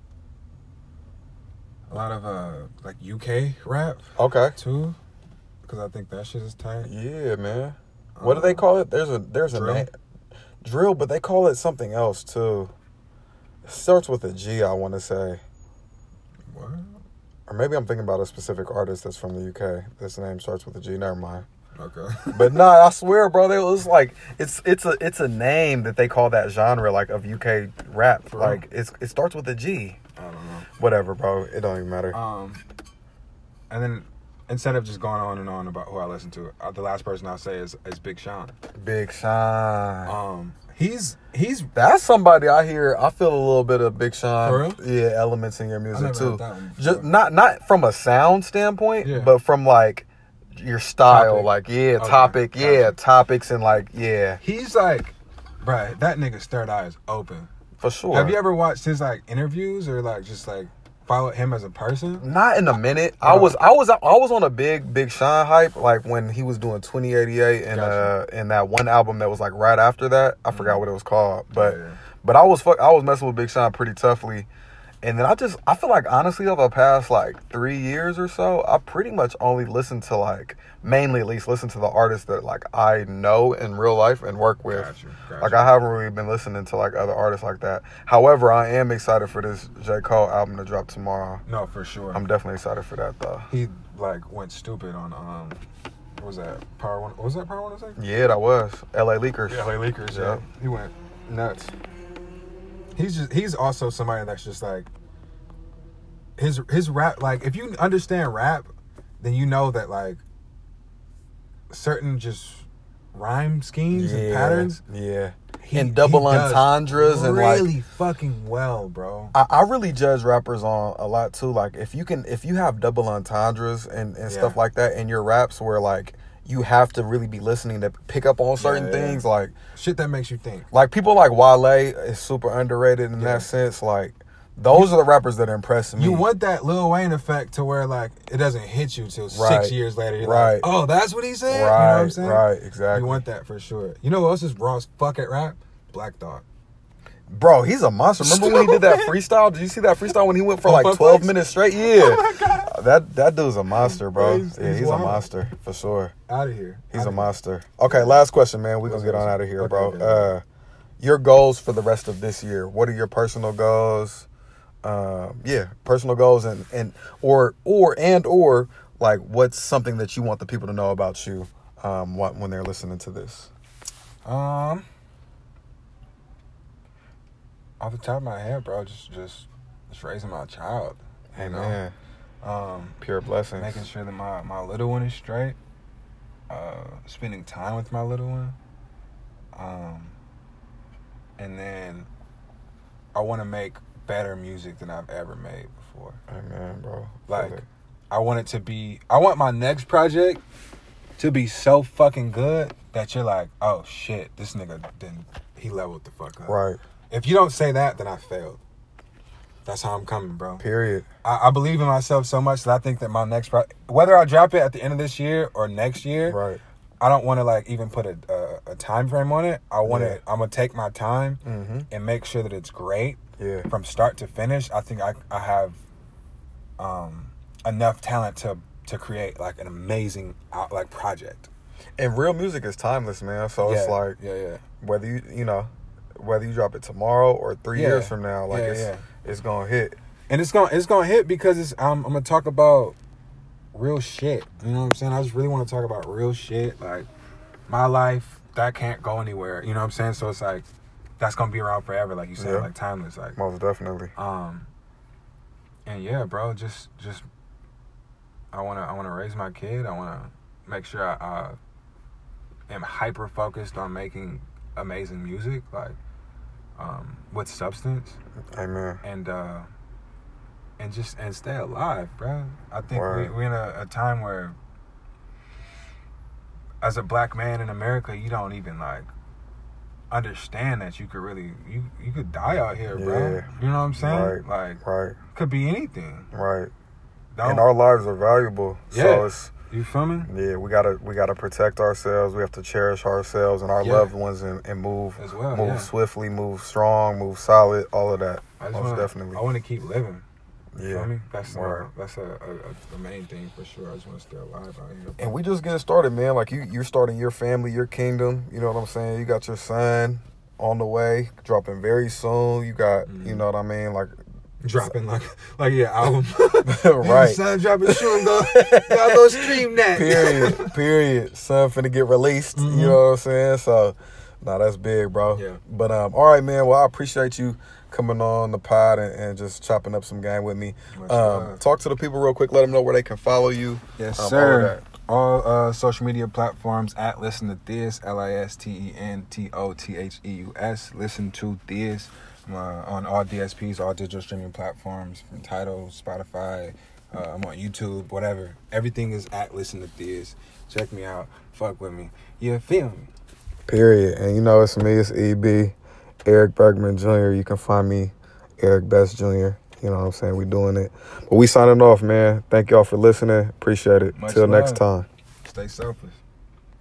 a lot of uh, like U K rap Okay. too, because I think that shit is tight. Yeah, man. What do they Um, call it? There's a there's a drill? name. Drill, but they call it something else too. It starts with a G, I want to say. What? Or maybe I'm thinking about a specific artist that's from the U K. This name starts with a G. Never mind. Okay. But nah, I swear, bro, it was like it's it's a it's a name that they call that genre like of U K rap. For real? Like it's it starts with a G. I don't know. Whatever, bro. It don't even matter. Um, and then instead of just going on and on about who I listen to, uh, the last person I'll say is is Big Sean. Big Sean. Um, he's he's That's somebody I hear. I feel a little bit of Big Sean. For real? Yeah, elements in your music never too. heard that one before. Just not not from a sound standpoint, Yeah. but from like your style, Topic. like yeah, Okay, topic, gotcha. yeah, topics, and like yeah, he's like, bruh, that nigga's third eye is open. for sure. Have you ever watched his like interviews or like just like followed him as a person? Not in a minute. I Uh, was I was I was on a big Big Sean hype like when he was doing twenty eighty-eight and Gotcha. uh and that one album that was like right after that. I forgot what it was called, but Yeah, yeah. but I was fuck, I was messing with Big Sean pretty toughly. And then I just I feel like honestly over the past like three years or so, I pretty much only listen to like mainly at least listen to the artists that like I know in real life and work with. Gotcha, gotcha. Like I haven't really been listening to like other artists like that. However, I am excited for this J. Cole album to drop tomorrow. No, for sure. I'm definitely excited for that though. he like went stupid on um, what was that Power One? What was that Power One? Second? Yeah, that was L A Leakers. Yeah, L A Lakers. Yeah. Yeah, he went nuts. He's just he's also somebody that's just like his his rap. Like if you understand rap, then you know that like certain just rhyme schemes and patterns. Yeah. he- and double he does entendres and like really fucking well, bro. I, I really judge rappers on a lot too. Like if you can, if you have double entendres and, and stuff Yeah. like that in your raps, where like you have to really be listening to pick up on certain Yeah, yeah. things, like Shit that makes you think. like people like Wale is super underrated in Yeah. that sense. Like those are the rappers that impress me. You want that Lil Wayne effect to where like it doesn't hit you till Right. six years later. You're Right. like, oh, that's what he said. right, You know what I'm saying? right, exactly. You want that for sure. You know who else is raw as fuck at rap? Black Thought. Bro, he's a monster. Remember when he did that freestyle? Did you see that freestyle when he went for On like Fun twelve Flex? minutes straight? Yeah. Oh my God. That that dude's a monster, bro. He's- yeah, he's he's a wild. monster for sure. Out of here. He's Outta a here. monster. Okay, last question, man. We're What's gonna get the on question? out of here, Okay, bro. okay. Uh, your goals for the rest of this year. What are your personal goals? Um, yeah, personal goals and, and or or and or like what's something that you want the people to know about you um what, when they're listening to this? Um, off the top of my head, bro, just just just raising my child. You know? Amen. Um, Pure blessings. making sure that my my little one is straight. Uh, spending time with my little one. Um, and then I want to make better music than I've ever made before. Amen, bro. Like, Feel it. I want it to be, I want my next project to be so fucking good that you're like, oh shit, this nigga, then he leveled the fuck up. Right. If you don't say that, then I failed. That's how I'm coming, bro. Period. I, I believe in myself so much that I think that my next project, whether I drop it at the end of this year or next year, Right. I don't want to like even put a, a, a time frame on it. I want to, Yeah. I'm going to take my time Mm-hmm. and make sure that it's great. Yeah. From start to finish. I think I I have um, enough talent to to create like an amazing out, like project. And real music is timeless, man. So yeah, it's like yeah, yeah, whether you you know whether you drop it tomorrow or three Yeah. years from now, like Yeah, it's yeah. it's gonna hit. and it's gonna it's gonna hit because it's um, I'm gonna talk about real shit. You know what I'm saying? I just really want to talk about real shit, like my life that can't go anywhere. You know what I'm saying? So it's like that's gonna be around forever, like you said, Yeah. like timeless, like Most definitely. um. And yeah, bro, just just I wanna I wanna raise my kid. I wanna make sure I uh, am hyper focused on making amazing music, like um, with substance, Amen. and uh, and just and stay alive, bro. I think we, Word. we're in a, a time where, as a black man in America, you don't even like understand that you could really you you could die out here, bro. Yeah. You know what I'm saying? Right. Like Right. could be anything. Right. Don't, And our lives are valuable. Yeah. So it's you feel me? yeah, we gotta we gotta protect ourselves. We have to cherish ourselves and our Yeah. loved ones and, and move As well, move yeah. swiftly, move strong, move solid, all of that. I just Most wanna, definitely. I want to keep living. You Yeah. feel me? That's uh, Word. that's a, a, a the main thing for sure. I just want to stay alive out here. And we just getting started, man. Like you, you're starting your family, your kingdom. You know what I'm saying? You got your son on the way, dropping very soon. You got, Mhm. you know what I mean? Like, Dropping like like your album. right. Son, dropping soon. Go, y'all go stream that. Period. Period. Son finna get released. Mhm. You know what I'm saying? So, nah, that's big, bro. Yeah. But um, all right, man. Well, I appreciate you coming on the pod and, and just chopping up some game with me. Much Um, love. talk to the people real quick. Let them know where they can follow you. Yes, um, all of sir. that. All uh, social media platforms at Listen to This, L I S T E N T O T H E U S. Listen to This uh, on all D S Ps, all digital streaming platforms, from Tidal, Spotify. Uh, I'm on YouTube, whatever. Everything is at Listen to This. Check me out. Fuck with me. You feel me? Period. And you know it's me, it's E B, Eric Bergman Junior You can find me, Eric Best Junior You know what I'm saying? We doing it. But we signing off, man. Thank y'all for listening. Appreciate it. Much Till next love. time. Stay selfish.